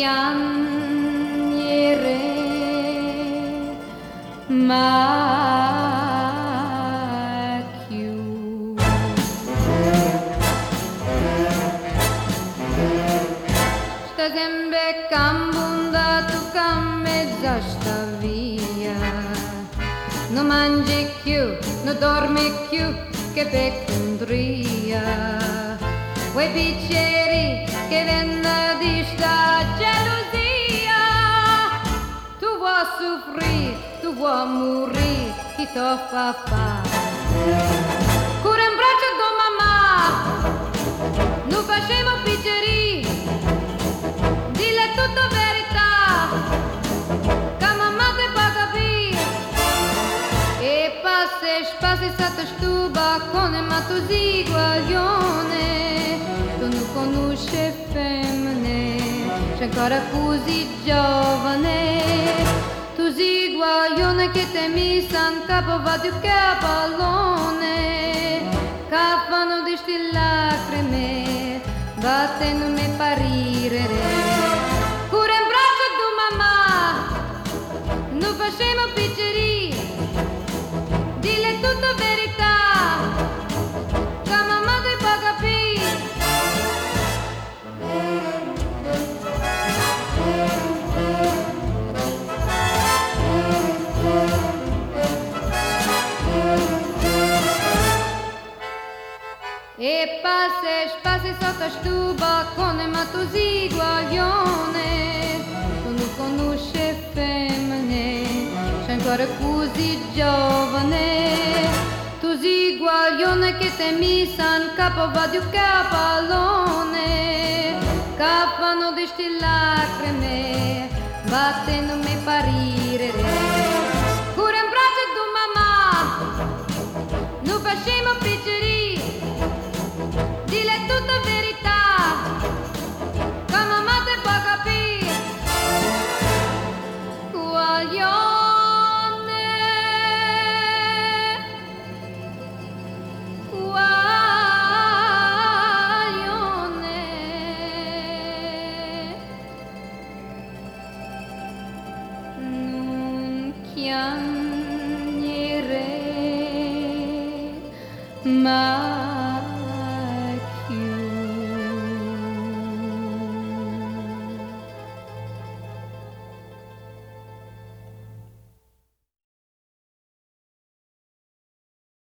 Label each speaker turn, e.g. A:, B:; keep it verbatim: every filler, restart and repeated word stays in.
A: piangere, ma più. Sta sempre cambunda tu cammezza sta via, non mangi più, non dormi più, che peccondria. Quei bicchieri che vengono di sta gelosia, tu vuoi soffrire, tu vuoi morire, chi t'o fa fare? Cura in braccio a tua mamma, non facevo bicchieri, dille tutta verità, che mamma te fa capire. E passi, passi sotto sto balcone, ma tu sei guaglione, tu non conosci femmine, sei ancora così giovane. Tu sei guaglione che te mi san capo, va più che a pallone, che fanno di sti lacrime, batte non mi parire. Cura in braccio a tua mamma, non facciamo picceri, dille tutta verità, che mamma ti fa capire. E passi, passi sotto sto balcone, ma tu sei guaglione, tu non conosci femmine, sei ancora così giovane. Tu sei guaglione che te mi san capo, va più che a pallone, che fanno di sti lacrime, batte non mi parire.